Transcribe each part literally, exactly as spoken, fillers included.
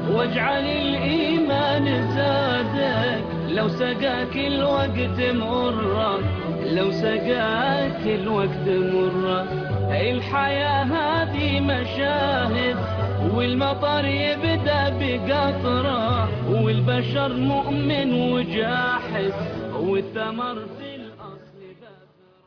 واجعل الإيمان زادك لو سقاك الوقت مرة، لو سقاك الوقت مرة. الحياة هذه مشاهد، والمطر يبدأ بقطرة، والبشر مؤمن وجاحد، والثمر في الأصل بذرة.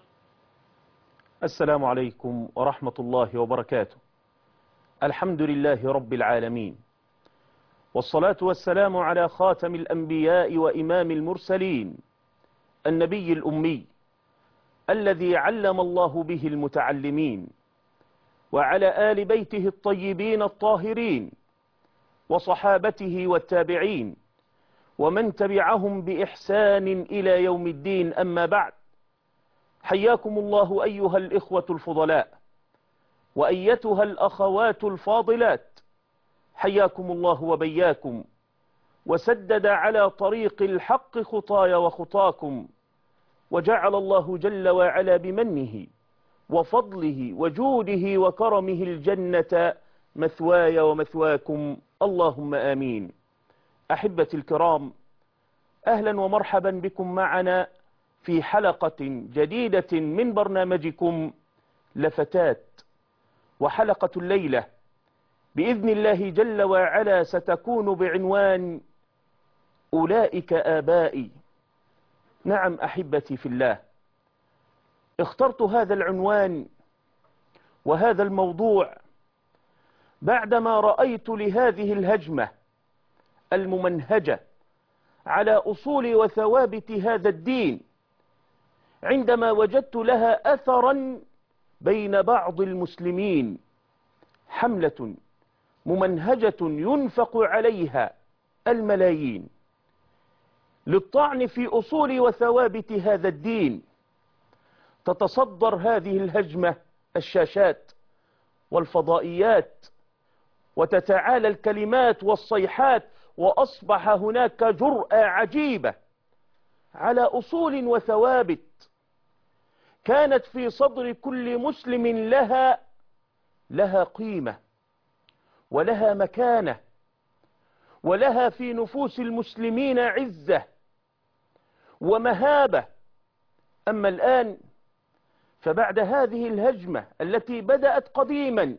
السلام عليكم ورحمة الله وبركاته. الحمد لله رب العالمين، والصلاة والسلام على خاتم الأنبياء وإمام المرسلين، النبي الأمي الذي علم الله به المتعلمين، وعلى آل بيته الطيبين الطاهرين، وصحابته والتابعين، ومن تبعهم بإحسان إلى يوم الدين. أما بعد، حياكم الله أيها الإخوة الفضلاء، وأيتها الأخوات الفاضلات، حياكم الله وبياكم، وسدد على طريق الحق خطاي وخطاكم، وجعل الله جل وعلا بمنه وفضله وجوده وكرمه الجنة مثواي ومثواكم، اللهم آمين. أحبتي الكرام، أهلا ومرحبا بكم معنا في حلقة جديدة من برنامجكم لفتات. وحلقة الليلة بإذن الله جل وعلا ستكون بعنوان أولئك آبائي. نعم أحبتي في الله، اخترت هذا العنوان وهذا الموضوع بعدما رأيت لهذه الهجمة الممنهجة على أصول وثوابت هذا الدين، عندما وجدت لها أثرا بين بعض المسلمين، حملة ممنهجة ينفق عليها الملايين للطعن في أصول وثوابت هذا الدين. تتصدر هذه الهجمة الشاشات والفضائيات، وتتعالى الكلمات والصيحات، وأصبح هناك جرأة عجيبة على أصول وثوابت كانت في صدر كل مسلم لها لها قيمة ولها مكانة، ولها في نفوس المسلمين عزة ومهابة. أما الآن فبعد هذه الهجمة التي بدأت قديما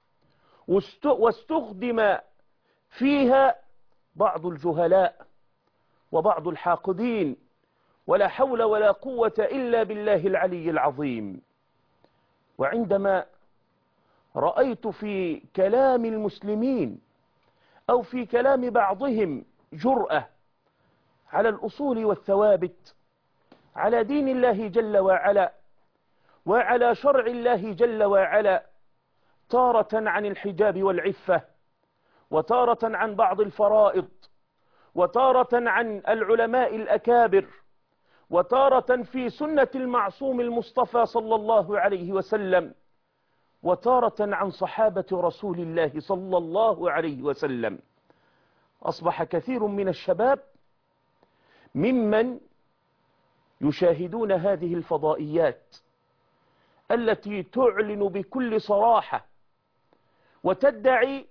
واستخدم فيها بعض الجهلاء وبعض الحاقدين، ولا حول ولا قوة إلا بالله العلي العظيم. وعندما رأيت في كلام المسلمين أو في كلام بعضهم جرأة على الأصول والثوابت، على دين الله جل وعلا وعلى شرع الله جل وعلا، تارة عن الحجاب والعفة، وتارة عن بعض الفرائض، وتارة عن العلماء الأكابر، وتارة في سنة المعصوم المصطفى صلى الله عليه وسلم، وتارة عن صحابة رسول الله صلى الله عليه وسلم، أصبح كثير من الشباب ممن يشاهدون هذه الفضائيات التي تعلن بكل صراحة وتدعي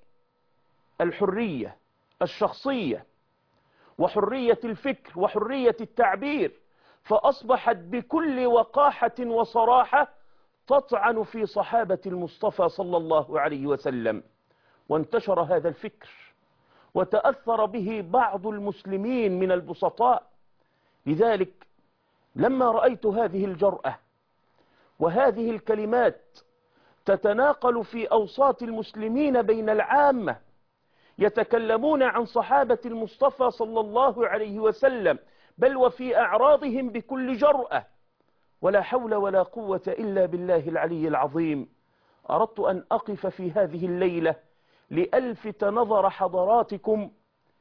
الحرية الشخصية وحرية الفكر وحرية التعبير، فأصبحت بكل وقاحة وصراحة تطعن في صحابة المصطفى صلى الله عليه وسلم. وانتشر هذا الفكر وتأثر به بعض المسلمين من البسطاء. لذلك لما رأيت هذه الجرأة وهذه الكلمات تتناقل في أوساط المسلمين بين العامة، يتكلمون عن صحابة المصطفى صلى الله عليه وسلم، بل وفي أعراضهم بكل جرأة، ولا حول ولا قوة إلا بالله العلي العظيم، أردت أن أقف في هذه الليلة لألفت نظر حضراتكم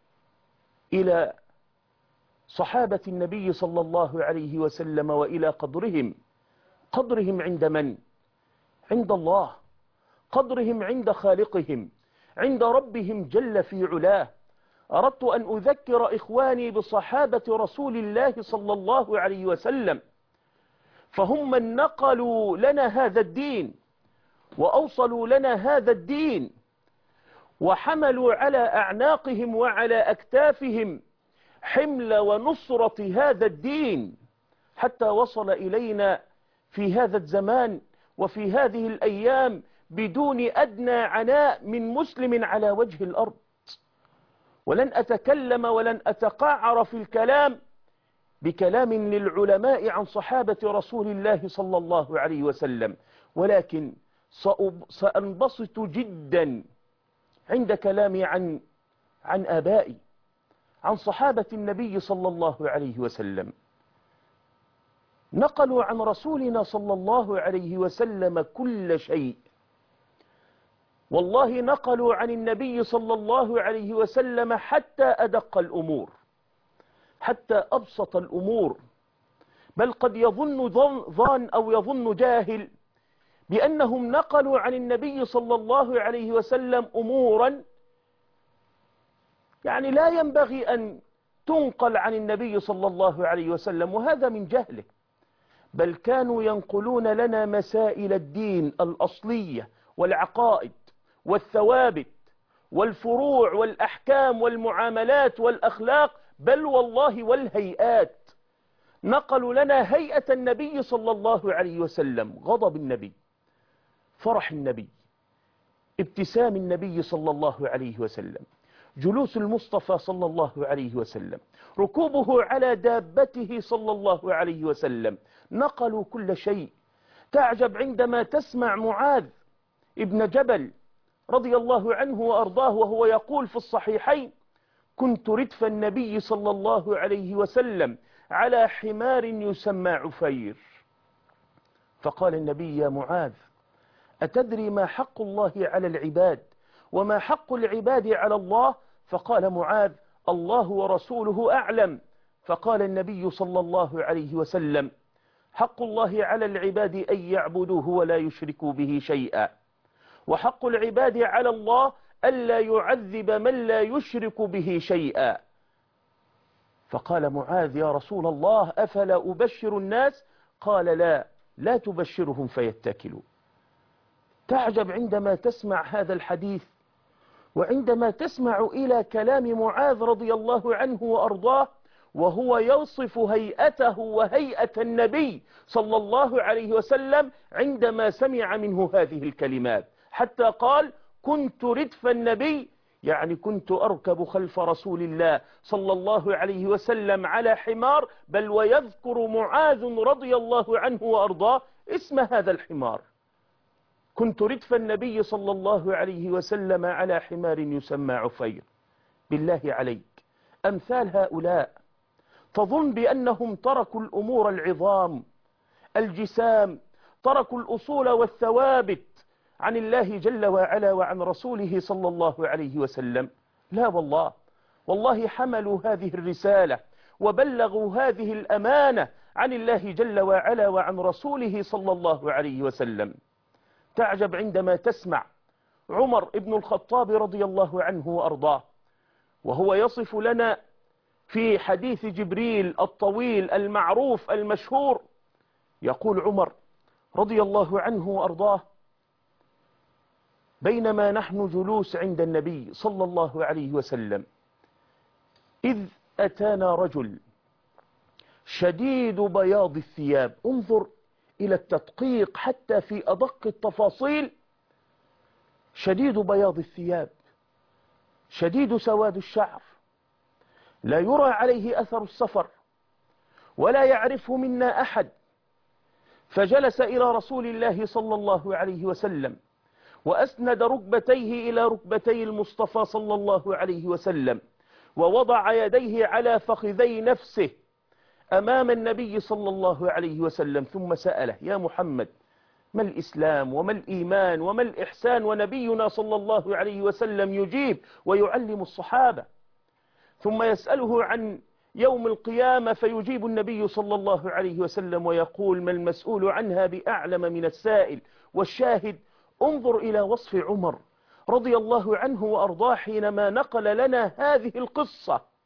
إلى صحابة النبي صلى الله عليه وسلم، وإلى قدرهم قدرهم عند من؟ عند الله، قدرهم عند خالقهم، عند ربهم جل في علاه. أردت أن أذكر إخواني بصحابة رسول الله صلى الله عليه وسلم، فهم من نقلوا لنا هذا الدين وأوصلوا لنا هذا الدين، وحملوا على أعناقهم وعلى أكتافهم حمل ونصرة هذا الدين، حتى وصل إلينا في هذا الزمان وفي هذه الأيام بدون أدنى عناء من مسلم على وجه الأرض. ولن أتكلم ولن أتقعر في الكلام بكلام للعلماء عن صحابة رسول الله صلى الله عليه وسلم، ولكن سأنبسط جدا عند كلامي عن عن آبائي، عن صحابة النبي صلى الله عليه وسلم. نقلوا عن رسولنا صلى الله عليه وسلم كل شيء، والله نقلوا عن النبي صلى الله عليه وسلم حتى أدق الأمور، حتى أبسط الأمور. بل قد يظن ظان أو يظن جاهل بأنهم نقلوا عن النبي صلى الله عليه وسلم أمورا يعني لا ينبغي أن تنقل عن النبي صلى الله عليه وسلم، وهذا من جهله. بل كانوا ينقلون لنا مسائل الدين الأصلية والعقائد والثوابت والفروع والأحكام والمعاملات والأخلاق، بل والله والهيئات. نقلوا لنا هيئة النبي صلى الله عليه وسلم، غضب النبي، فرح النبي، ابتسام النبي صلى الله عليه وسلم، جلوس المصطفى صلى الله عليه وسلم، ركوبه على دابته صلى الله عليه وسلم. نقلوا كل شيء. تعجب عندما تسمع معاذ ابن جبل رضي الله عنه وأرضاه وهو يقول في الصحيحين: كنت ردف النبي صلى الله عليه وسلم على حمار يسمى عفير. فقال النبي: يا معاذ، أتدري ما حق الله على العباد وما حق العباد على الله؟ فقال معاذ: الله ورسوله أعلم. فقال النبي صلى الله عليه وسلم: حق الله على العباد أن يعبدوه ولا يشركوا به شيئا، وحق العباد على الله ألا يعذب من لا يشرك به شيئا. فقال معاذ: يا رسول الله، أفلا أبشر الناس؟ قال: لا لا تبشرهم فيتكلوا. تعجب عندما تسمع هذا الحديث، وعندما تسمع إلى كلام معاذ رضي الله عنه وأرضاه وهو يوصف هيئته وهيئة النبي صلى الله عليه وسلم عندما سمع منه هذه الكلمات، حتى قال: كنت ردف النبي، يعني كنت أركب خلف رسول الله صلى الله عليه وسلم على حمار. بل ويذكر معاذ رضي الله عنه وأرضاه اسم هذا الحمار: كنت ردف النبي صلى الله عليه وسلم على حمار يسمى عفير. بالله عليك، أمثال هؤلاء تظن بأنهم تركوا الأمور العظام الجسام، تركوا الأصول والثوابت عن الله جل وعلا وعن رسوله صلى الله عليه وسلم. لا والله، والله حملوا هذه الرسالة وبلغوا هذه الأمانة عن الله جل وعلا وعن رسوله صلى الله عليه وسلم. تعجب عندما تسمع عمر ابن الخطاب رضي الله عنه وأرضاه وهو يصف لنا في حديث جبريل الطويل المعروف المشهور. يقول عمر رضي الله عنه وأرضاه: بينما نحن جلوس عند النبي صلى الله عليه وسلم إذ أتانا رجل شديد بياض الثياب. انظر إلى التدقيق حتى في أدق التفاصيل. شديد بياض الثياب، شديد سواد الشعر، لا يرى عليه أثر السفر ولا يعرفه منا أحد. فجلس إلى رسول الله صلى الله عليه وسلم وأسند ركبتيه إلى ركبتي المصطفى صلى الله عليه وسلم، ووضع يديه على فخذي نفسه أمام النبي صلى الله عليه وسلم، ثم سأله: يا محمد، ما الإسلام وما الإيمان وما الإحسان؟ ونبينا صلى الله عليه وسلم يجيب ويعلم الصحابة. ثم يسأله عن يوم القيامة فيجيب النبي صلى الله عليه وسلم ويقول: ما المسؤول عنها بأعلم من السائل. والشاهد: انظر إلى وصف عمر رضي الله عنه وأرضاه حينما نقل لنا هذه القصة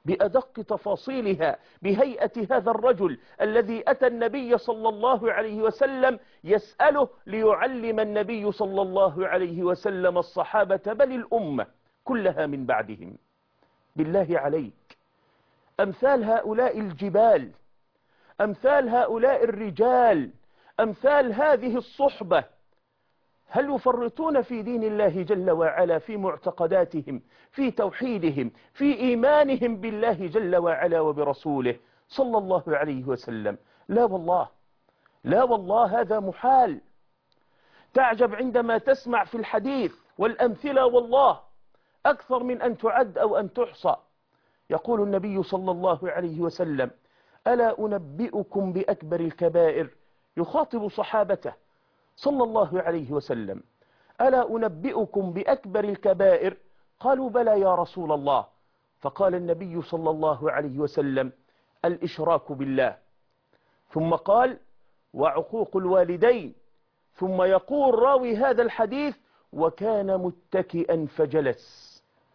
بأدق تفاصيلها، بهيئة هذا الرجل الذي أتى النبي صلى الله عليه وسلم يسأله ليعلم النبي صلى الله عليه وسلم الصحابة بل الأمة كلها من بعدهم. بالله عليك، أمثال هؤلاء الجبال، أمثال هؤلاء الرجال، أمثال هذه الصحبة، هل يفرطون في دين الله جل وعلا، في معتقداتهم، في توحيدهم، في إيمانهم بالله جل وعلا وبرسوله صلى الله عليه وسلم؟ لا والله، لا والله، هذا محال. تعجب عندما تسمع في الحديث والأمثلة والله أكثر من أن تعد أو أن تحصى. يقول النبي صلى الله عليه وسلم: ألا أنبئكم بأكبر الكبائر؟ يخاطب صحابته صلى الله عليه وسلم: ألا أنبئكم بأكبر الكبائر؟ قالوا: بلى يا رسول الله. فقال النبي صلى الله عليه وسلم: الإشراك بالله. ثم قال: وعقوق الوالدين. ثم يقول راوي هذا الحديث: وكان متكئا فجلس.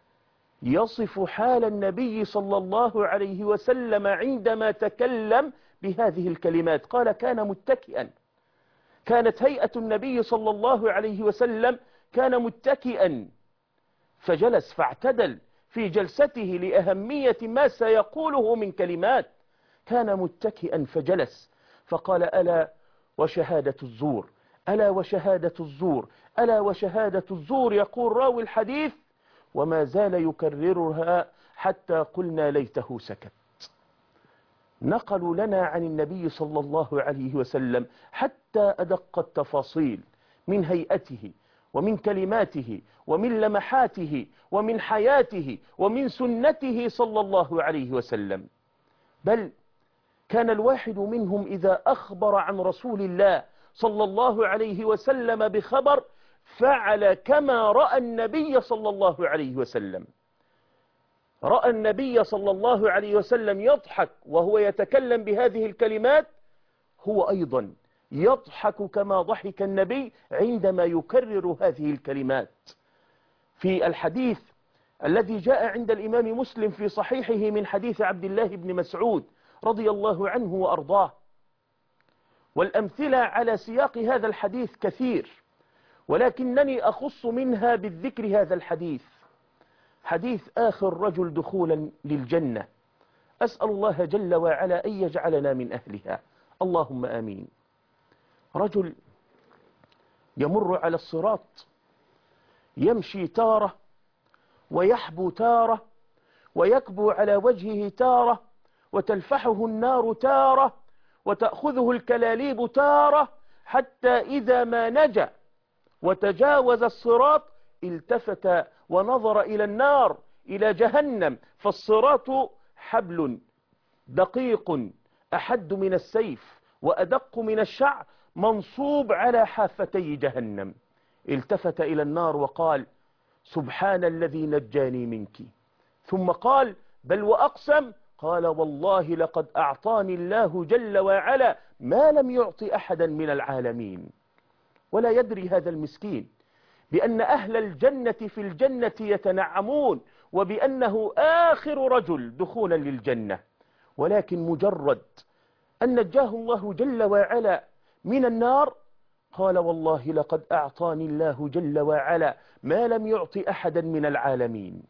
يصف حال النبي صلى الله عليه وسلم عندما تكلم بهذه الكلمات، قال: كان متكئا. كانت هيئة النبي صلى الله عليه وسلم كان متكئا فجلس، فاعتدل في جلسته لأهمية ما سيقوله من كلمات. كان متكئا فجلس، فقال: ألا وشهادة الزور، ألا وشهادة الزور، ألا وشهادة الزور. يقول راوي الحديث: وما زال يكررها حتى قلنا ليته سكت. نقلوا لنا عن النبي صلى الله عليه وسلم حتى أدق التفاصيل من هيئته ومن كلماته ومن لمحاته ومن حياته ومن سنته صلى الله عليه وسلم. بل كان الواحد منهم إذا أخبر عن رسول الله صلى الله عليه وسلم بخبر فعل كما رأى النبي صلى الله عليه وسلم. رأى النبي صلى الله عليه وسلم يضحك وهو يتكلم بهذه الكلمات، هو أيضا يضحك كما ضحك النبي عندما يكرر هذه الكلمات. في الحديث الذي جاء عند الإمام مسلم في صحيحه من حديث عبد الله بن مسعود رضي الله عنه وأرضاه، والأمثلة على سياق هذا الحديث كثير، ولكنني أخص منها بالذكر هذا الحديث، حديث آخر رجل دخولا للجنة. أسأل الله جل وعلا أن يجعلنا من أهلها، اللهم آمين. رجل يمر على الصراط، يمشي تارة ويحبو تارة، ويكبو على وجهه تارة، وتلفحه النار تارة، وتأخذه الكلاليب تارة، حتى إذا ما نجا وتجاوز الصراط التفت ونظر إلى النار، إلى جهنم، فالصراط حبل دقيق أحد من السيف وأدق من الشعر، منصوب على حافتي جهنم. التفت إلى النار وقال: سبحان الذي نجاني منك. ثم قال: بل وأقسم، قال: والله لقد أعطاني الله جل وعلا ما لم يعط أحدا من العالمين. ولا يدري هذا المسكين بأن أهل الجنة في الجنة يتنعمون، وبأنه آخر رجل دخولا للجنة، ولكن مجرد أن نجاه الله جل وعلا من النار قال: والله لقد أعطاني الله جل وعلا ما لم يعط أحدا من العالمين.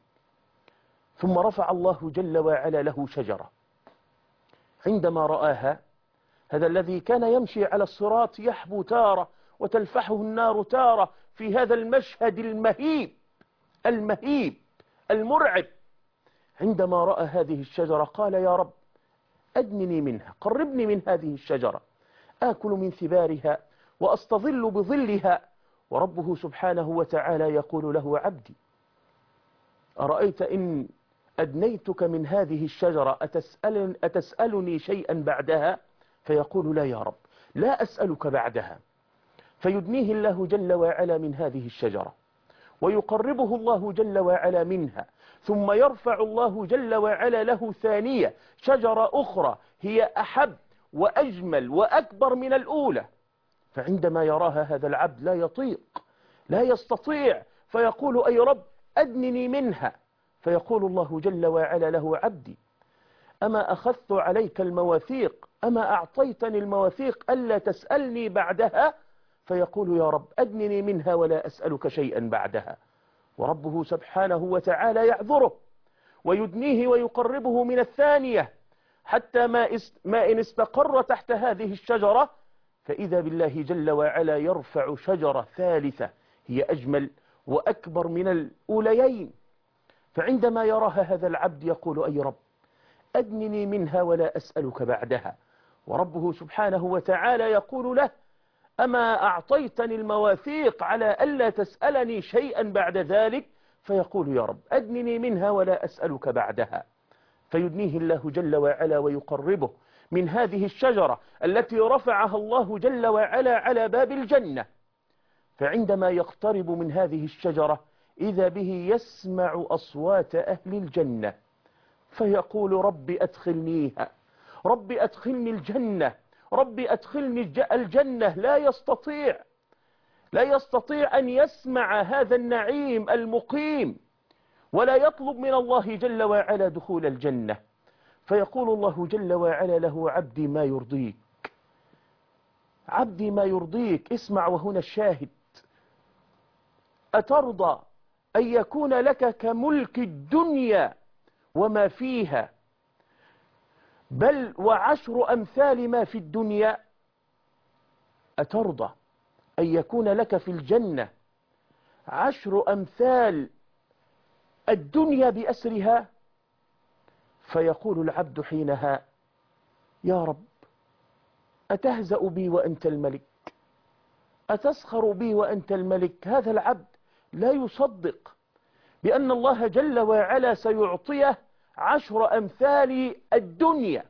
ثم رفع الله جل وعلا له شجرة. عندما رآها، هذا الذي كان يمشي على الصراط يحبو تارة وتلفحه النار تارة، في هذا المشهد المهيب المهيب المرعب، عندما رأى هذه الشجرة قال: يا رب أدنني منها، قربني من هذه الشجرة، آكل من ثمارها وأستظل بظلها. وربه سبحانه وتعالى يقول له: عبدي أرأيت إن أدنيتك من هذه الشجرة أتسأل أتسألني شيئا بعدها؟ فيقول: لا يا رب، لا أسألك بعدها. فيدنيه الله جل وعلا من هذه الشجرة، ويقربه الله جل وعلا منها، ثم يرفع الله جل وعلا له ثانية شجرة أخرى هي أحب وأجمل وأكبر من الأولى. فعندما يراها هذا العبد لا يطيق، لا يستطيع، فيقول: أي رب أدنني منها. فيقول الله جل وعلا له: عبدي أما أخذت عليك المواثيق، أما أعطيتني المواثيق ألا تسألني بعدها؟ فيقول يا رب أدنني منها ولا أسألك شيئا بعدها. وربه سبحانه وتعالى يعذره ويدنيه ويقربه من الثانية، حتى ما, ما إن استقر تحت هذه الشجرة فإذا بالله جل وعلا يرفع شجرة ثالثة هي أجمل وأكبر من الأوليين. فعندما يراها هذا العبد يقول أي رب أدنني منها ولا أسألك بعدها. وربه سبحانه وتعالى يقول له أما أعطيتني المواثيق على ألا تسألني شيئا بعد ذلك؟ فيقول يا رب أدنني منها ولا أسألك بعدها. فيدنيه الله جل وعلا ويقربه من هذه الشجرة التي رفعها الله جل وعلا على باب الجنة. فعندما يقترب من هذه الشجرة إذا به يسمع أصوات أهل الجنة فيقول رب أدخلنيها، رب أدخلني الجنة، رب أدخلني الجنة. لا يستطيع لا يستطيع أن يسمع هذا النعيم المقيم ولا يطلب من الله جل وعلا دخول الجنة. فيقول الله جل وعلا له عبدي ما يرضيك، عبدي ما يرضيك. اسمع وهنا الشاهد، أترضى أن يكون لك كملك الدنيا وما فيها بل وعشر أمثال ما في الدنيا؟ أترضى أن يكون لك في الجنة عشر أمثال الدنيا بأسرها؟ فيقول العبد حينها يا رب أتهزأ بي وأنت الملك، أتسخر بي وأنت الملك؟ هذا العبد لا يصدق بأن الله جل وعلا سيعطيه عشر أمثال الدنيا.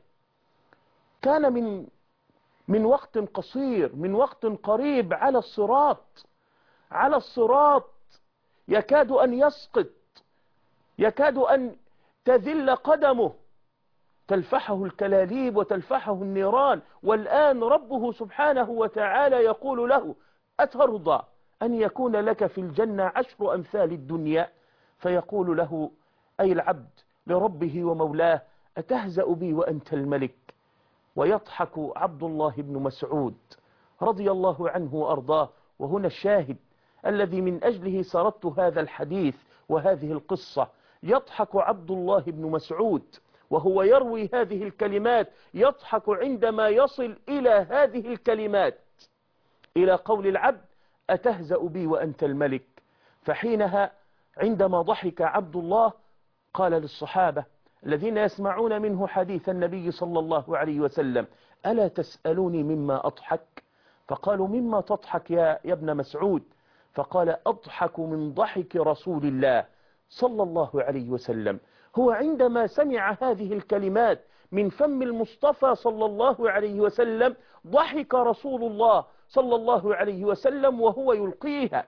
كان من من وقت قصير، من وقت قريب، على الصراط على الصراط يكاد أن يسقط، يكاد أن تذل قدمه، تلفحه الكلاليب وتلفحه النيران. والآن ربه سبحانه وتعالى يقول له أترضى أن يكون لك في الجنة عشر أمثال الدنيا؟ فيقول له أي العبد لربه ومولاه أتهزأ بي وأنت الملك؟ ويضحك عبد الله بن مسعود رضي الله عنه وأرضاه. وهنا الشاهد الذي من أجله سردت هذا الحديث وهذه القصة. يضحك عبد الله بن مسعود وهو يروي هذه الكلمات، يضحك عندما يصل إلى هذه الكلمات، إلى قول العبد أتهزأ بي وأنت الملك. فحينها عندما ضحك عبد الله قال للصحابة الذين يسمعون منه حديث النبي صلى الله عليه وسلم ألا تسألوني مما أضحك؟ فقالوا مما تضحك يا, يا ابن مسعود؟ فقال أضحك من ضحك رسول الله صلى الله عليه وسلم. هو عندما سمع هذه الكلمات من فم المصطفى صلى الله عليه وسلم ضحك رسول الله صلى الله عليه وسلم وهو يلقيها.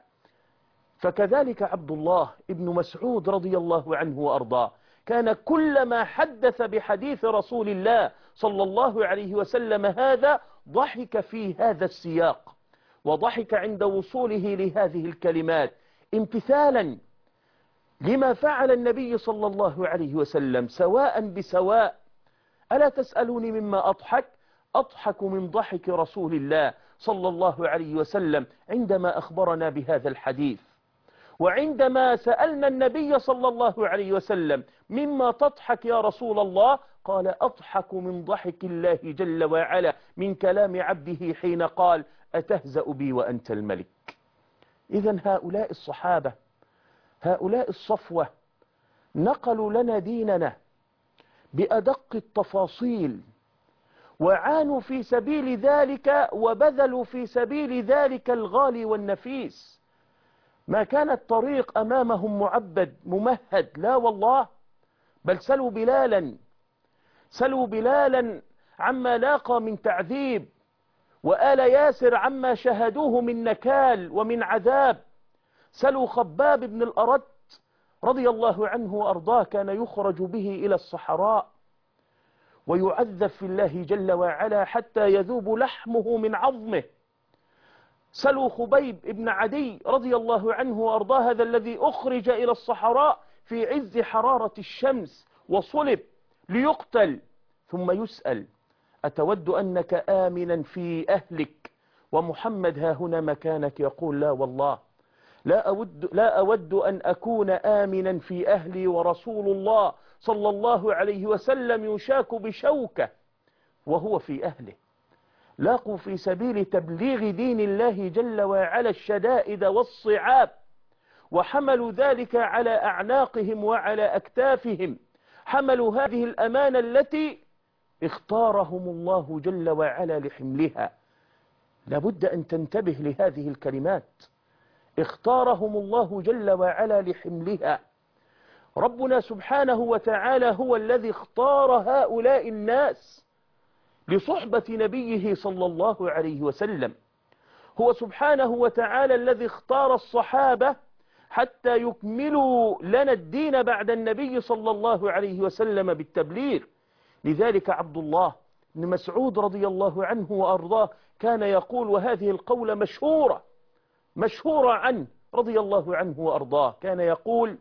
فكذلك عبد الله ابن مسعود رضي الله عنه وأرضاه كان كلما حدث بحديث رسول الله صلى الله عليه وسلم هذا ضحك في هذا السياق، وضحك عند وصوله لهذه الكلمات امتثالا لما فعل النبي صلى الله عليه وسلم سواء بسواء. ألا تسألوني مما أضحك؟ أضحك من ضحك رسول الله صلى الله عليه وسلم عندما أخبرنا بهذا الحديث. وعندما سألنا النبي صلى الله عليه وسلم مما تضحك يا رسول الله؟ قال أضحك من ضحك الله جل وعلا من كلام عبده حين قال أتهزأ بي وأنت الملك. إذن هؤلاء الصحابة، هؤلاء الصفوة نقلوا لنا ديننا بأدق التفاصيل، وعانوا في سبيل ذلك وبذلوا في سبيل ذلك الغالي والنفيس. ما كان الطريق أمامهم معبد ممهد، لا والله، بل سلوا بلالا سلوا بلالا عما لاقى من تعذيب، وآل ياسر عما شهدوه من نكال ومن عذاب. سلوا خباب بن الأرد رضي الله عنه وأرضاه كان يخرج به إلى الصحراء ويعذب في الله جل وعلا حتى يذوب لحمه من عظمه. سلوا خبيب بن عدي رضي الله عنه وأرضاه هذا الذي أخرج إلى الصحراء في عز حرارة الشمس وصلب ليقتل ثم يسأل: أتود أنك آمنا في أهلك ومحمد ها هنا مكانك؟ يقول: لا والله، لا أود, لا أود أن أكون آمنا في أهلي ورسول الله صلى الله عليه وسلم يشاك بشوكة وهو في أهله. لاقوا في سبيل تبليغ دين الله جل وعلا الشدائد والصعاب، وحملوا ذلك على أعناقهم وعلى أكتافهم، حملوا هذه الأمانة التي اختارهم الله جل وعلا لحملها. لابد أن تنتبه لهذه الكلمات، اختارهم الله جل وعلا لحملها. ربنا سبحانه وتعالى هو الذي اختار هؤلاء الناس لصحبة نبيه صلى الله عليه وسلم. هو سبحانه وتعالى الذي اختار الصحابة حتى يكملوا لنا الدين بعد النبي صلى الله عليه وسلم بالتبليغ. لذلك عبد الله بن مسعود رضي الله عنه وأرضاه كان يقول، وهذه القولة مشهورة مشهورة عنه رضي الله عنه وأرضاه، كان يقول: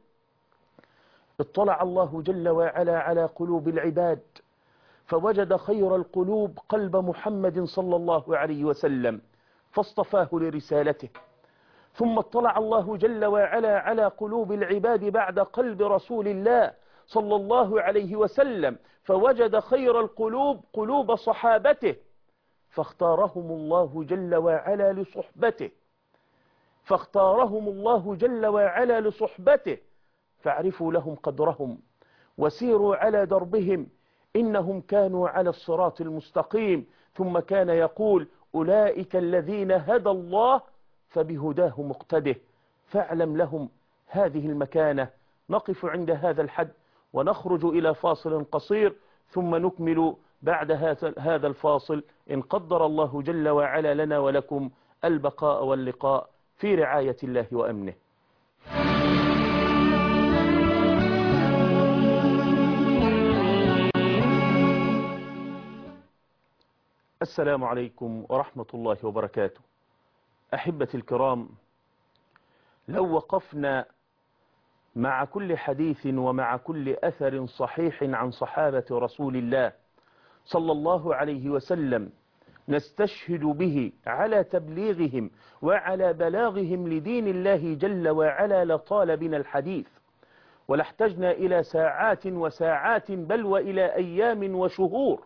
اطلع الله جل وعلا على قلوب العباد فوجد خير القلوب قلب محمد صلى الله عليه وسلم فاصطفاه لرسالته. ثم اطلع الله جل وعلا على قلوب العباد بعد قلب رسول الله صلى الله عليه وسلم فوجد خير القلوب قلوب صحابته فاختارهم الله جل وعلا لصحبته فاختارهم الله جل وعلا لصحبته فاعرفوا لهم قدرهم وسيروا على دربهم إنهم كانوا على الصراط المستقيم. ثم كان يقول: أولئك الذين هدى الله فبهداه مقتده. فاعلم لهم هذه المكانة. نقف عند هذا الحد ونخرج إلى فاصل قصير ثم نكمل بعد هذا الفاصل إن قدر الله جل وعلا لنا ولكم البقاء واللقاء في رعاية الله وأمنه. السلام عليكم ورحمة الله وبركاته. أحبتي الكرام، لو وقفنا مع كل حديث ومع كل أثر صحيح عن صحابة رسول الله صلى الله عليه وسلم نستشهد به على تبليغهم وعلى بلاغهم لدين الله جل وعلا لطال بنا الحديث، ولاحتجنا إلى ساعات وساعات بل وإلى أيام وشهور،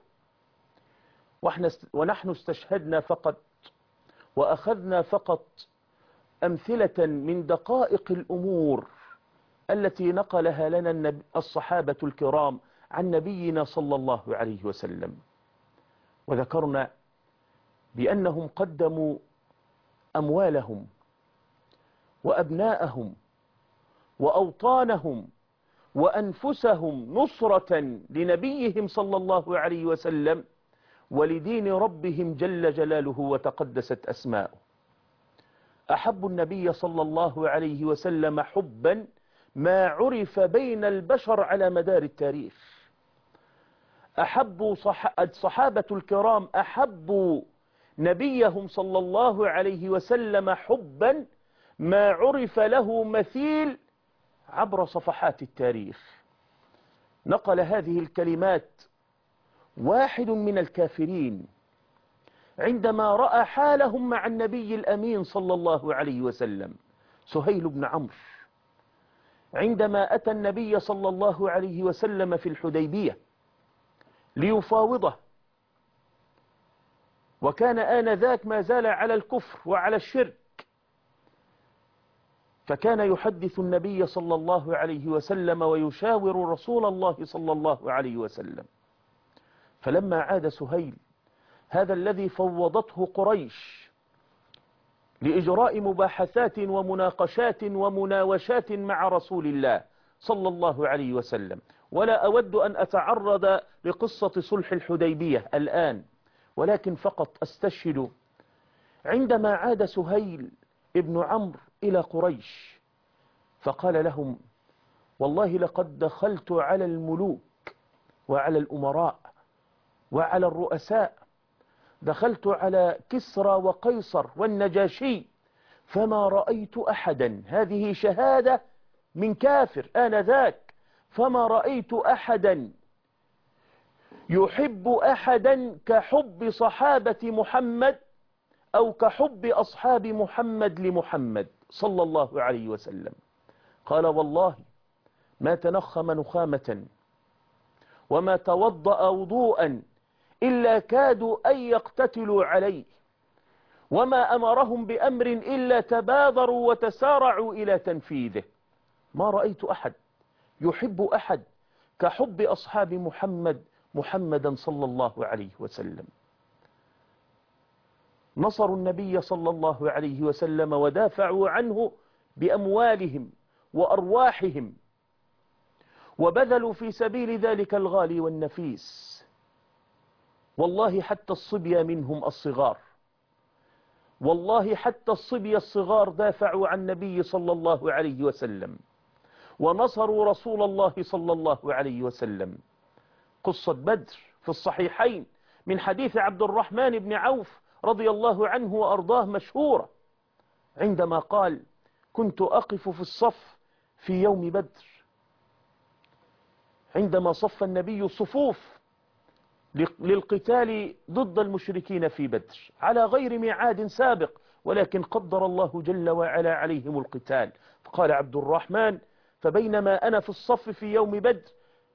ونحن استشهدنا فقط وأخذنا فقط أمثلة من دقائق الأمور التي نقلها لنا الصحابة الكرام عن نبينا صلى الله عليه وسلم. وذكرنا بأنهم قدموا أموالهم وأبناءهم وأوطانهم وأنفسهم نصرة لنبيهم صلى الله عليه وسلم ولدين ربهم جل جلاله وتقدست أسماؤه. أحب النبي صلى الله عليه وسلم حبا ما عرف بين البشر على مدار التاريخ. أحبوا الصحابة الكرام أحبوا نبيهم صلى الله عليه وسلم حبا ما عرف له مثيل عبر صفحات التاريخ. نقل هذه الكلمات واحد من الكافرين عندما رأى حالهم مع النبي الأمين صلى الله عليه وسلم، سهيل بن عمرو، عندما أتى النبي صلى الله عليه وسلم في الحديبية ليفاوضه، وكان آنذاك ما زال على الكفر وعلى الشرك، فكان يحدث النبي صلى الله عليه وسلم ويشاور رسول الله صلى الله عليه وسلم. فلما عاد سهيل هذا الذي فوضته قريش لإجراء مباحثات ومناقشات ومناوشات مع رسول الله صلى الله عليه وسلم، ولا أود أن أتعرض لقصة صلح الحديبية الآن، ولكن فقط أستشهد عندما عاد سهيل ابن عمرو إلى قريش فقال لهم: والله لقد دخلت على الملوك وعلى الأمراء وعلى الرؤساء، دخلت على كسرى وقيصر والنجاشي فما رأيت أحدا، هذه شهادة من كافر آنذاك، فما رأيت أحدا يحب أحدا كحب صحابة محمد أو كحب أصحاب محمد لمحمد صلى الله عليه وسلم. قال والله ما تنخم نخامة وما توضأ وضوءا إلا كادوا أن يقتتلوا عليه، وما أمرهم بأمر إلا تبادروا وتسارعوا إلى تنفيذه. ما رأيت أحد يحب أحد كحب أصحاب محمد محمدا صلى الله عليه وسلم. نصروا النبي صلى الله عليه وسلم ودافعوا عنه بأموالهم وأرواحهم، وبذلوا في سبيل ذلك الغالي والنفيس. والله حتى الصبية منهم الصغار، والله حتى الصبية الصغار دافعوا عن النبي صلى الله عليه وسلم ونصروا رسول الله صلى الله عليه وسلم. قصة بدر في الصحيحين من حديث عبد الرحمن بن عوف رضي الله عنه وأرضاه مشهورة، عندما قال: كنت أقف في الصف في يوم بدر، عندما صف النبي صفوف للقتال ضد المشركين في بدر على غير ميعاد سابق، ولكن قدر الله جل وعلا عليهم القتال. فقال عبد الرحمن: فبينما أنا في الصف في يوم بدر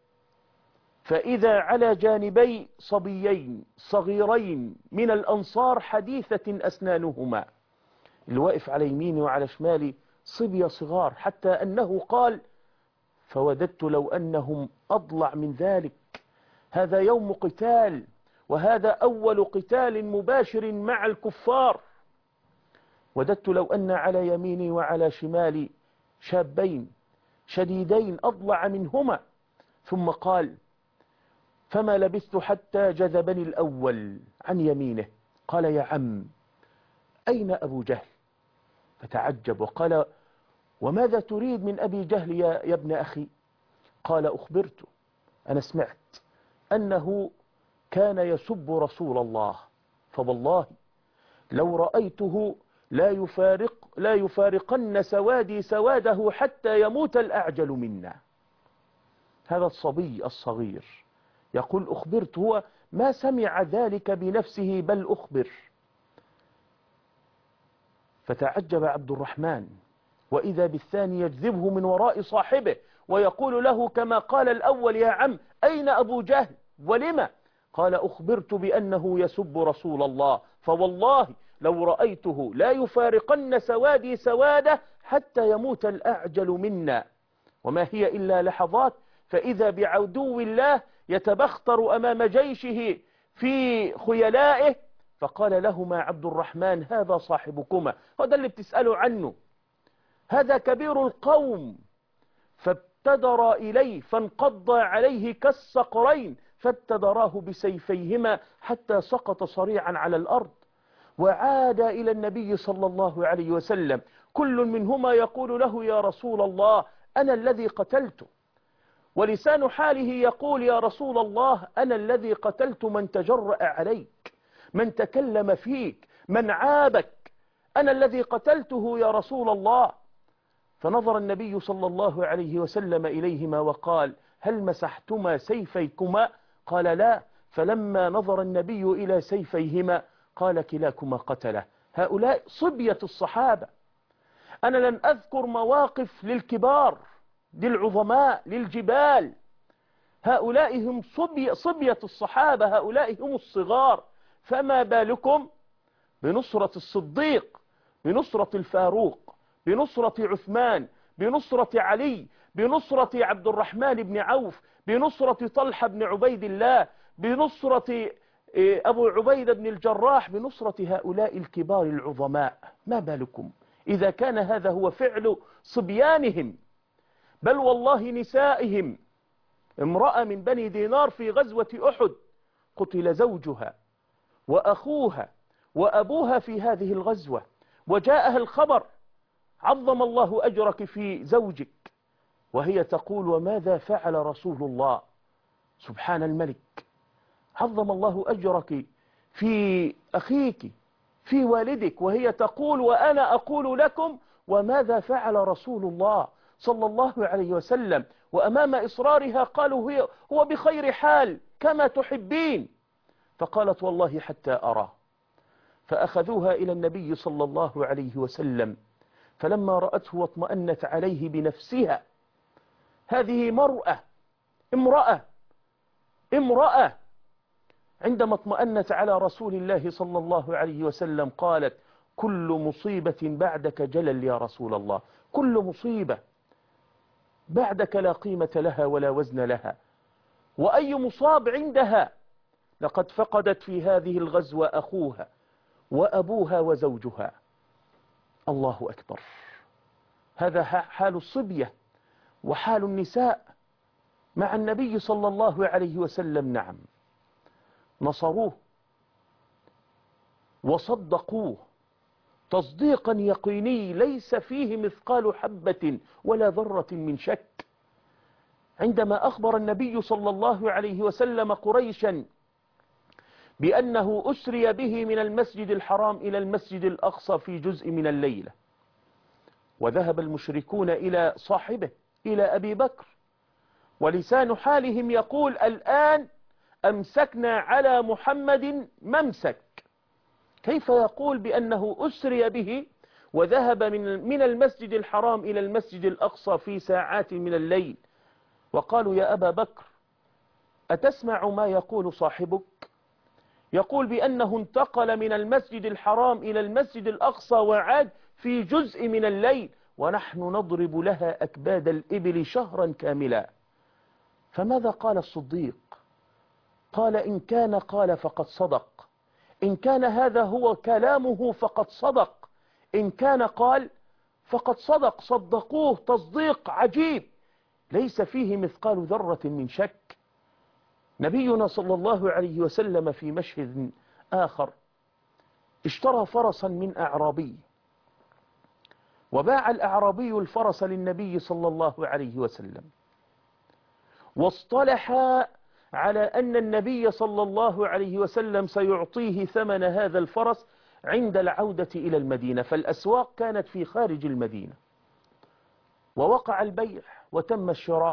فإذا على جانبي صبيين صغيرين من الأنصار حديثة أسنانهما، الواقف على يميني وعلى شمالي صبية صغار، حتى أنه قال: فوددت لو أنهم أضلع من ذلك، هذا يوم قتال، وهذا أول قتال مباشر مع الكفار. وددت لو أن على يميني وعلى شمالي شابين شديدين أضلع منهما. ثم قال: فما لبثت حتى جذبني الأول عن يمينه، قال: يا عم أين أبو جهل؟ فتعجب وقال: وماذا تريد من أبي جهل يا, يا ابن أخي؟ قال: أخبرت، أنا سمعت أنه كان يسب رسول الله، فوالله لو رأيته لا يفارق لا يفارقن سوادي سواده حتى يموت الأعجل منا. هذا الصبي الصغير يقول: أخبرت، هو ما سمع ذلك بنفسه بل أخبر. فتعجب عبد الرحمن، وإذا بالثاني يجذبه من وراء صاحبه ويقول له كما قال الأول: يا عم أين أبو جهل ولما؟ قال: أخبرت بأنه يسب رسول الله، فوالله لو رأيته لا يفارقن سوادي سواده حتى يموت الأعجل منا. وما هي إلا لحظات، فإذا بعدو الله يتبختر أمام جيشه في خيلائه. فقال لهما عبد الرحمن: هذا صاحبكما، هذا اللي بتسألوا عنه، هذا كبير القوم. فابتدر إليه فانقض عليه كالصقرين، فابتدراه بسيفيهما حتى سقط صريعا على الأرض. وعاد إلى النبي صلى الله عليه وسلم، كل منهما يقول له: يا رسول الله أنا الذي قتلته، ولسان حاله يقول: يا رسول الله أنا الذي قتلت من تجرأ عليك، من تكلم فيك، من عابك، أنا الذي قتلته يا رسول الله. فنظر النبي صلى الله عليه وسلم إليهما وقال: هل مسحتما سيفيكما؟ قال: لا. فلما نظر النبي إلى سيفيهما قال: كلاكما قتله. هؤلاء صبية الصحابة. أنا لن أذكر مواقف للكبار، للعظماء، للجبال. هؤلاء هم صبي صبية الصحابة، هؤلاء هم الصغار. فما بالكم بنصرة الصديق، بنصرة الفاروق، بنصرة عثمان، بنصرة علي، بنصرة عبد الرحمن بن عوف، بنصرة طلحة بن عبيد الله، بنصرة أبو عبيدة بن الجراح، بنصرة هؤلاء الكبار العظماء. ما بالكم إذا كان هذا هو فعل صبيانهم، بل والله نسائهم. امرأة من بني دينار في غزوة أحد قتل زوجها وأخوها وأبوها في هذه الغزوة، وجاءها الخبر: عظم الله أجرك في زوجك، وهي تقول: وماذا فعل رسول الله؟ سبحان الملك، عظم الله أجرك في أخيك، في والدك، وهي تقول: وأنا أقول لكم وماذا فعل رسول الله صلى الله عليه وسلم. وأمام إصرارها قالوا: هو بخير حال، كما تحبين. فقالت والله حتى أراه. فأخذوها إلى النبي صلى الله عليه وسلم، فلما رأته واطمأنت عليه بنفسها، هذه مرأة امرأة امرأة عندما اطمأنت على رسول الله صلى الله عليه وسلم قالت: كل مصيبة بعدك جلل يا رسول الله، كل مصيبة بعدك لا قيمة لها ولا وزن لها، وأي مصاب عندها؟ لقد فقدت في هذه الغزوة أخوها وأبوها وزوجها. الله أكبر. هذا حال الصبية وحال النساء مع النبي صلى الله عليه وسلم. نعم، نصروه وصدقوه تصديقا يقيني ليس فيه مثقال حبة ولا ذرة من شك. عندما أخبر النبي صلى الله عليه وسلم قريشا بأنه أسري به من المسجد الحرام إلى المسجد الأقصى في جزء من الليلة، وذهب المشركون إلى صاحبه إلى أبي بكر، ولسان حالهم يقول: الآن أمسكنا على محمد ممسك. كيف يقول بأنه أسري به وذهب من من المسجد الحرام إلى المسجد الأقصى في ساعات من الليل؟ وقالوا: يا أبا بكر، أتسمع ما يقول صاحبك؟ يقول بأنه انتقل من المسجد الحرام إلى المسجد الأقصى وعاد في جزء من الليل، ونحن نضرب لها أكباد الإبل شهرا كاملا. فماذا قال الصديق؟ قال: إن كان قال فقد صدق، إن كان هذا هو كلامه فقد صدق، إن كان قال فقد صدق. صدقوه تصديق عجيب ليس فيه مثقال ذرة من شك. نبينا صلى الله عليه وسلم في مشهد آخر اشترى فرسا من أعرابي، وباع الأعرابي الفرس للنبي صلى الله عليه وسلم، واصطلح على أن النبي صلى الله عليه وسلم سيعطيه ثمن هذا الفرس عند العودة إلى المدينة، فالأسواق كانت في خارج المدينة، ووقع البيع وتم الشراء.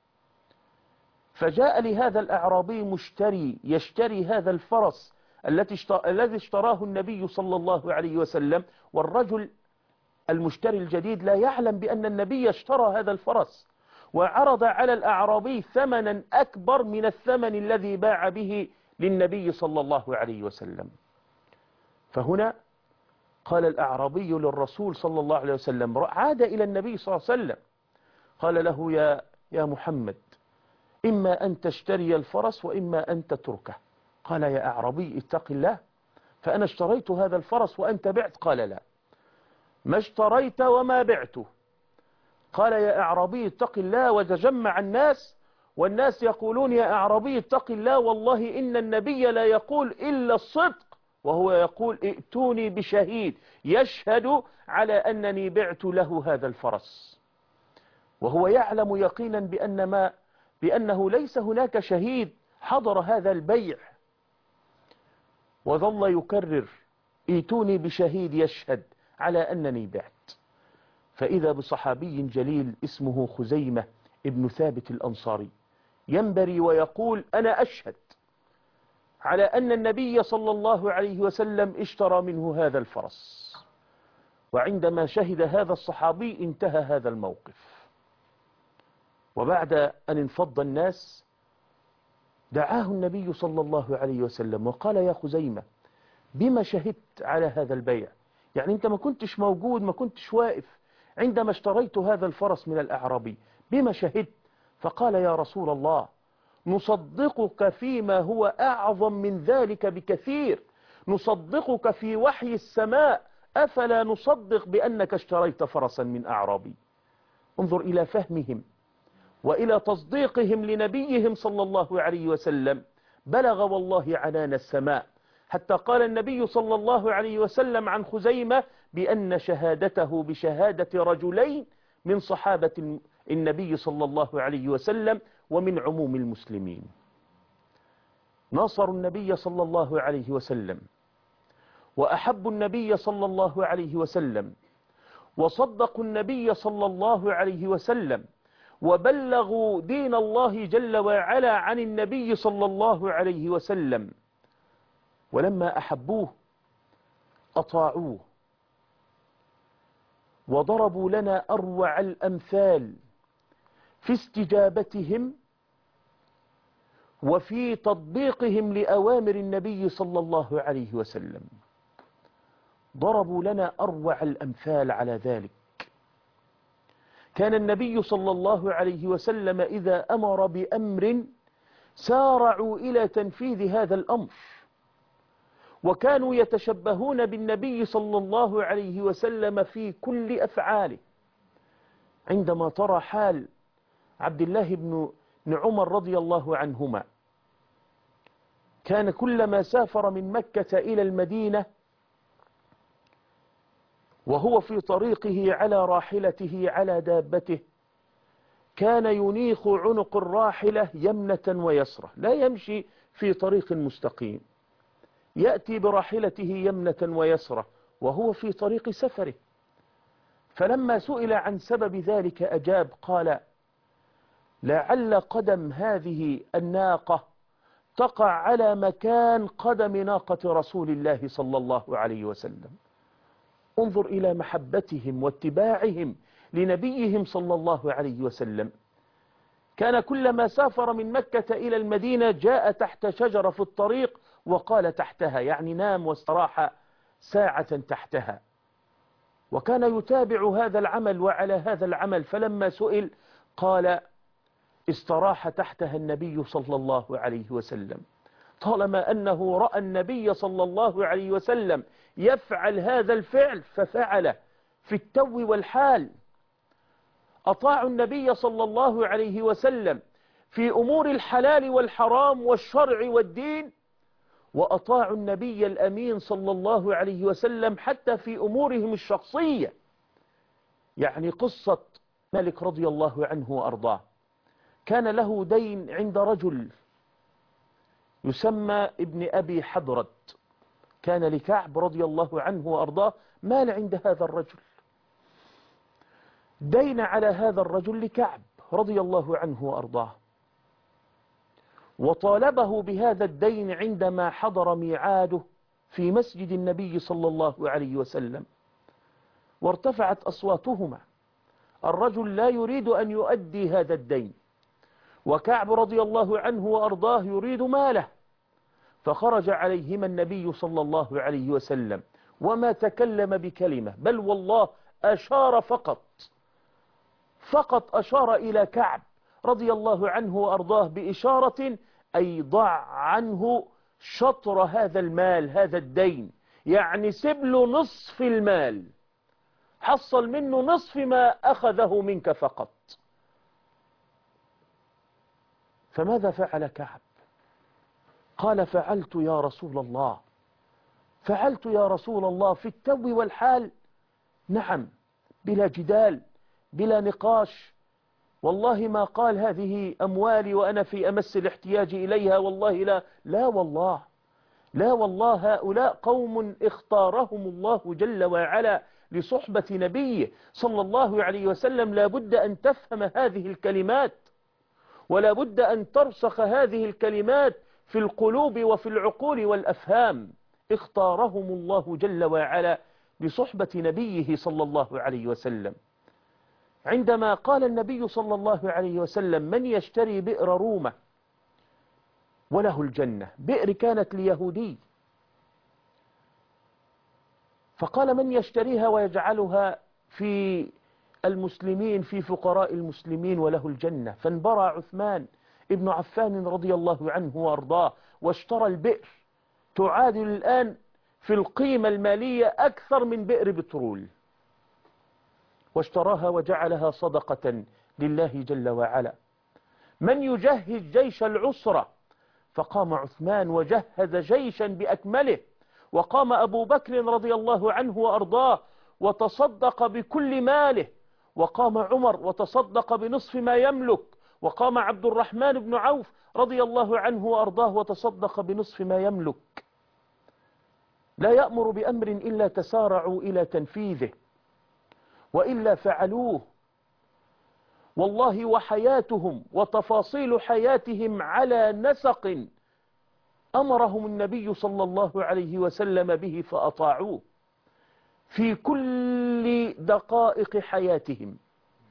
فجاء لهذا الأعرابي مشتري يشتري هذا الفرس الذي اشتراه النبي صلى الله عليه وسلم، والرجل المشتري الجديد لا يعلم بأن النبي اشترى هذا الفرس، وعرض على الأعرابي ثمنا أكبر من الثمن الذي باع به للنبي صلى الله عليه وسلم. فهنا قال الأعرابي للرسول صلى الله عليه وسلم، عاد إلى النبي صلى الله عليه وسلم، قال له: يا يا محمد، إما أن تشتري الفرس وإما أن تتركه. قال: يا أعرابي اتق الله، فأنا اشتريت هذا الفرس وأنت بعت. قال: لا، ما اشتريت وما بعته. قال: يا أعرابي اتق الله. وتجمع الناس، والناس يقولون: يا أعرابي اتق الله، والله إن النبي لا يقول إلا الصدق، وهو يقول: ائتوني بشهيد يشهد على أنني بعت له هذا الفرس. وهو يعلم يقينا بأن ما بأنه ليس هناك شهيد حضر هذا البيع، وظل يكرر: ائتوني بشهيد يشهد على أنني بعت. فإذا بصحابي جليل اسمه خزيمة ابن ثابت الأنصاري ينبري ويقول: أنا أشهد على أن النبي صلى الله عليه وسلم اشترى منه هذا الفرس. وعندما شهد هذا الصحابي انتهى هذا الموقف. وبعد أن انفض الناس دعاه النبي صلى الله عليه وسلم وقال: يا خزيمة، بما شهدت على هذا البيع؟ يعني أنت ما كنتش موجود، ما كنتش واقف عندما اشتريت هذا الفرس من الأعرابي، بما شهدت؟ فقال: يا رسول الله، نصدقك فيما هو أعظم من ذلك بكثير، نصدقك في وحي السماء، أفلا نصدق بأنك اشتريت فرسا من أعرابي؟ انظر إلى فهمهم وإلى تصديقهم لنبيهم صلى الله عليه وسلم. بلغ والله عنان السماء، حتى قال النبي صلى الله عليه وسلم عن خزيمة بأن شهادته بشهادة رجلين من صحابة النبي صلى الله عليه وسلم ومن عموم المسلمين. ناصروا النبي صلى الله عليه وسلم، وأحبوا النبي صلى الله عليه وسلم، وصدقوا النبي صلى الله عليه وسلم، وبلغوا دين الله جل وعلا عن النبي صلى الله عليه وسلم، ولما أحبوه أطاعوه وضربوا لنا أروع الأمثال في استجابتهم وفي تطبيقهم لأوامر النبي صلى الله عليه وسلم. ضربوا لنا أروع الأمثال على ذلك. كان النبي صلى الله عليه وسلم إذا أمر بأمر سارعوا إلى تنفيذ هذا الأمر، وكانوا يتشبهون بالنبي صلى الله عليه وسلم في كل أفعاله. عندما ترى حال عبد الله بن عمر رضي الله عنهما، كان كلما سافر من مكة إلى المدينة وهو في طريقه على راحلته على دابته كان ينيخ عنق الراحلة يمنة ويسرة، لا يمشي في طريق مستقيم، يأتي براحلته يمنة ويسرة وهو في طريق سفره. فلما سئل عن سبب ذلك أجاب قال: لعل قدم هذه الناقة تقع على مكان قدم ناقة رسول الله صلى الله عليه وسلم. انظر إلى محبتهم واتباعهم لنبيهم صلى الله عليه وسلم. كان كلما سافر من مكة إلى المدينة جاء تحت شجرة في الطريق وقال تحتها، يعني نام واستراح ساعة تحتها، وكان يتابع هذا العمل وعلى هذا العمل. فلما سئل قال: استراح تحتها النبي صلى الله عليه وسلم. طالما أنه رأى النبي صلى الله عليه وسلم يفعل هذا الفعل ففعله في التو والحال. أطاعوا النبي صلى الله عليه وسلم في أمور الحلال والحرام والشرع والدين، وأطاعوا النبي الأمين صلى الله عليه وسلم حتى في أمورهم الشخصية. يعني قصة مالك رضي الله عنه وأرضاه، كان له دين عند رجل يسمى ابن أبي حضرد. كان لكعب رضي الله عنه وأرضاه مال عند هذا الرجل، دين على هذا الرجل لكعب رضي الله عنه وأرضاه، وطالبه بهذا الدين عندما حضر ميعاده في مسجد النبي صلى الله عليه وسلم، وارتفعت أصواتهما. الرجل لا يريد أن يؤدي هذا الدين، وكعب رضي الله عنه وأرضاه يريد ماله. فخرج عليهما النبي صلى الله عليه وسلم وما تكلم بكلمة، بل والله أشار فقط فقط أشار إلى كعب رضي الله عنه وأرضاه بإشارة أي ضع عنه شطر هذا المال، هذا الدين، يعني سب له نصف المال، حصل منه نصف ما أخذه منك فقط. فماذا فعل كعب؟ قال: فعلت يا رسول الله، فعلت يا رسول الله في التو والحال، نعم، بلا جدال بلا نقاش. والله ما قال هذه أموالي وأنا في أمس الاحتياج إليها، والله لا لا والله لا والله هؤلاء قوم اختارهم الله جل وعلا لصحبة نبيه صلى الله عليه وسلم. لا بد أن تفهم هذه الكلمات، ولا بد أن ترسخ هذه الكلمات في القلوب وفي العقول والأفهام. اختارهم الله جل وعلا لصحبة نبيه صلى الله عليه وسلم. عندما قال النبي صلى الله عليه وسلم: من يشتري بئر رومة وله الجنة، بئر كانت ليهودي، فقال: من يشتريها ويجعلها في المسلمين في فقراء المسلمين وله الجنة. فانبرى عثمان ابن عفان رضي الله عنه وارضاه واشترى البئر، تعادل الآن في القيمة المالية أكثر من بئر بترول، واشتراها وجعلها صدقة لله جل وعلا. من يجهز جيش العسرة؟ فقام عثمان وجهز جيشا بأكمله، وقام أبو بكر رضي الله عنه وأرضاه وتصدق بكل ماله، وقام عمر وتصدق بنصف ما يملك، وقام عبد الرحمن بن عوف رضي الله عنه وأرضاه وتصدق بنصف ما يملك. لا يأمر بأمر إلا تسارعوا إلى تنفيذه، وإلا فعلوه. والله وحياتهم وتفاصيل حياتهم على نسق أمرهم النبي صلى الله عليه وسلم به فأطاعوه في كل دقائق حياتهم،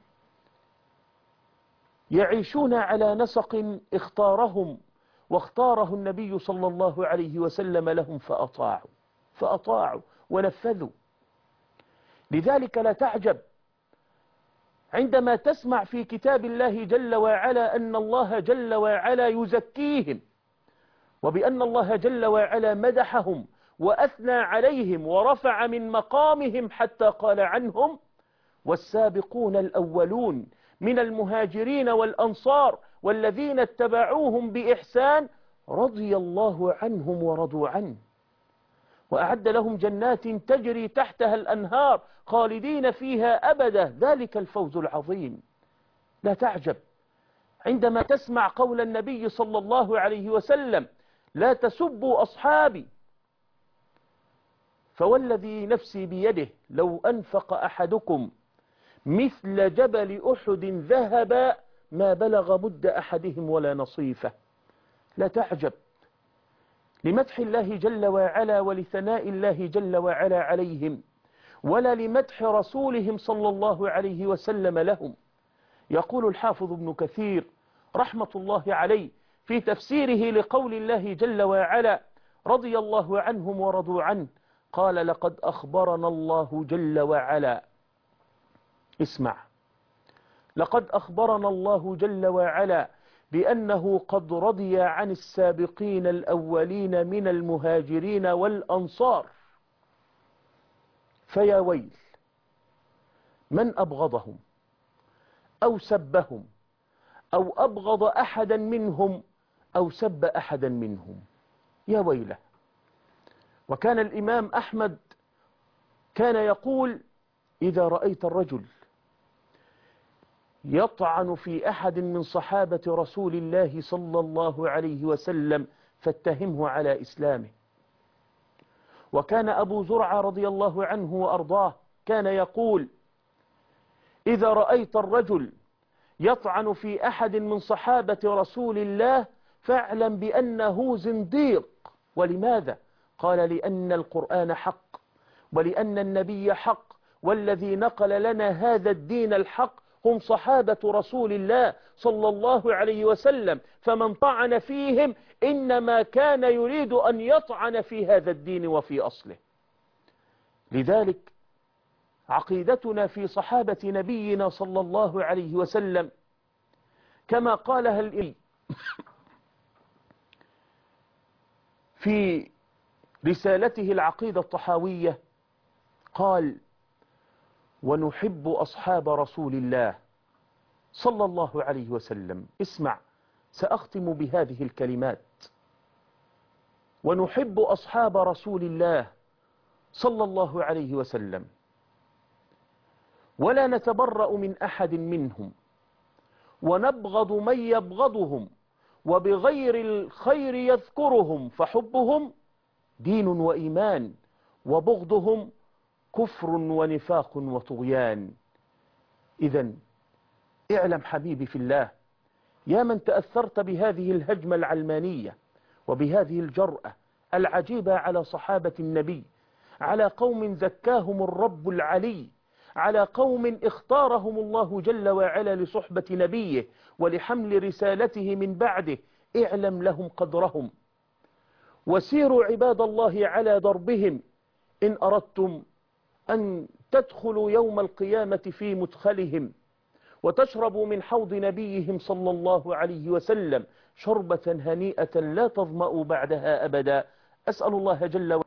يعيشون على نسق اختارهم واختاره النبي صلى الله عليه وسلم لهم فأطاعوا فأطاعوا ونفذوا. لذلك لا تعجب عندما تسمع في كتاب الله جل وعلا أن الله جل وعلا يزكيهم، وبأن الله جل وعلا مدحهم وأثنى عليهم ورفع من مقامهم حتى قال عنهم: والسابقون الأولون من المهاجرين والأنصار والذين اتبعوهم بإحسان رضي الله عنهم ورضوا عنه وأعد لهم جنات تجري تحتها الأنهار خالدين فيها أبدا ذلك الفوز العظيم. لا تعجب عندما تسمع قول النبي صلى الله عليه وسلم: لا تسبوا أصحابي، فوالذي نفسي بيده لو أنفق أحدكم مثل جبل أحد ذهبا ما بلغ مد أحدهم ولا نصيفه. لا تعجب لمدح الله جل وعلا ولثناء الله جل وعلا عليهم، ولا لمدح رسولهم صلى الله عليه وسلم لهم. يقول الحافظ ابن كثير رحمة الله عليه في تفسيره لقول الله جل وعلا: رضي الله عنهم ورضوا عنه، قال: لقد أخبرنا الله جل وعلا، اسمع، لقد أخبرنا الله جل وعلا بأنه قد رضي عن السابقين الأولين من المهاجرين والأنصار، فيا ويل من أبغضهم أو سبهم أو أبغض أحدا منهم أو سب أحدا منهم، يا ويله. وكان الإمام أحمد كان يقول: إذا رأيت الرجل يطعن في أحد من صحابة رسول الله صلى الله عليه وسلم فاتهمه على إسلامه. وكان أبو زرعة رضي الله عنه وأرضاه كان يقول: إذا رأيت الرجل يطعن في أحد من صحابة رسول الله فاعلم بأنه زنديق. ولماذا؟ قال: لأن القرآن حق، ولأن النبي حق، والذي نقل لنا هذا الدين الحق هم صحابة رسول الله صلى الله عليه وسلم، فمن طعن فيهم إنما كان يريد أن يطعن في هذا الدين وفي أصله. لذلك عقيدتنا في صحابة نبينا صلى الله عليه وسلم كما قالها الإمام في رسالته العقيدة الطحاوية، قال: ونحب أصحاب رسول الله صلى الله عليه وسلم. اسمع، سأختم بهذه الكلمات: ونحب أصحاب رسول الله صلى الله عليه وسلم ولا نتبرأ من أحد منهم، ونبغض من يبغضهم، وبغير الخير يذكرهم، فحبهم دين وإيمان، وبغضهم كفر ونفاق وطغيان. إذن اعلم حبيبي في الله، يا من تأثرت بهذه الهجمة العلمانية وبهذه الجرأة العجيبة على صحابة النبي، على قوم زكاهم الرب العلي، على قوم اختارهم الله جل وعلا لصحبة نبيه ولحمل رسالته من بعده، اعلم لهم قدرهم، وسيروا عباد الله على دربهم إن أردتم أن تدخلوا يوم القيامة في مدخلهم وتشربوا من حوض نبيهم صلى الله عليه وسلم شربة هنيئة لا تظمأوا بعدها أبدا. أسأل الله جل وعلا